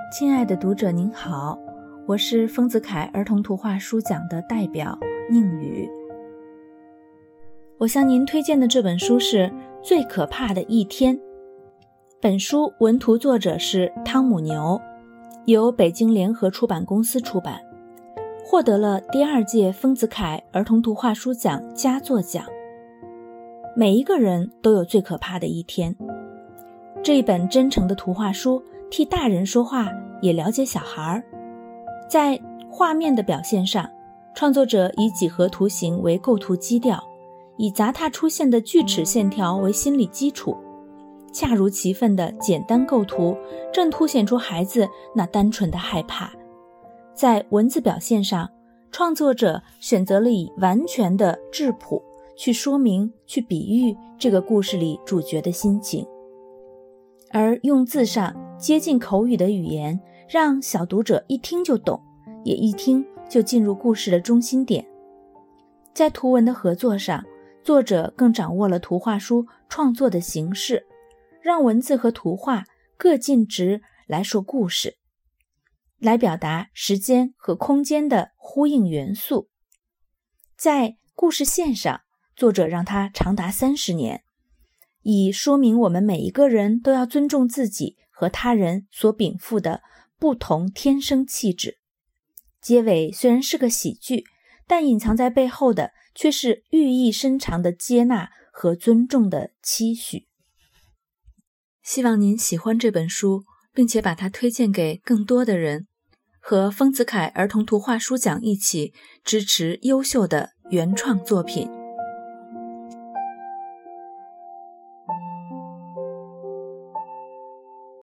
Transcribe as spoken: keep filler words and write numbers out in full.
亲爱的读者您好，我是丰子恺儿童图画书奖的代表宁宇。我向您推荐的这本书是《最可怕的一天》。本书文图作者是汤姆牛，由北京联合出版公司出版，获得了第二届丰子恺儿童图画书奖佳作奖。每一个人都有最可怕的一天。这一本真诚的图画书替大人说话，也了解小孩。在画面的表现上，创作者以几何图形为构图基调，以杂沓出现的锯齿线条为心理基础，恰如其分的简单构图正凸显出孩子那单纯的害怕。在文字表现上，创作者选择了以完全的质朴去说明、去比喻这个故事里主角的心情，而用字上接近口语的语言，让小读者一听就懂，也一听就进入故事的中心点。在图文的合作上，作者更掌握了图画书创作的形式，让文字和图画各尽职来说故事，来表达时间和空间的呼应元素。在故事线上，作者让它长达三十年，以说明我们每一个人都要尊重自己和他人所禀赋的不同天生气质。结尾虽然是个喜剧，但隐藏在背后的却是寓意深长的接纳和尊重的期许。希望您喜欢这本书，并且把它推荐给更多的人，和丰子恺儿童图画书奖一起支持优秀的原创作品。